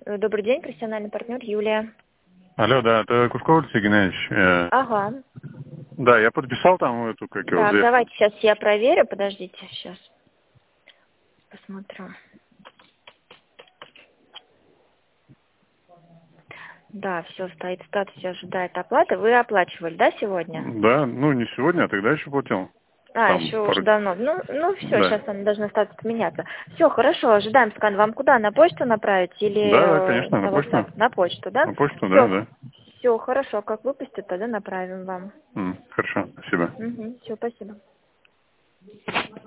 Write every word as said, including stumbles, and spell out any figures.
Добрый день, профессиональный партнер Юлия. Алло, да, это Кусков Алексей Геннадьевич. Э, Ага. Да, я подписал там эту, как его, Так, заявку. давайте сейчас я проверю, подождите, сейчас посмотрю. Да, все, стоит в статусе, ожидает оплаты. Вы оплачивали, да, сегодня? Да, ну не сегодня, а тогда еще платил. А, Там еще пару- уже давно. Ну, ну все, Да. сейчас она должна статус меняться. Все, хорошо, ожидаем скан. Вам куда? На почту направить или Да, да, э, конечно, на на почту. WhatsApp? На почту, да? На почту, да, Все, да. все, хорошо. Как выпустят, тогда направим вам. М, Хорошо, спасибо. Угу, все, спасибо.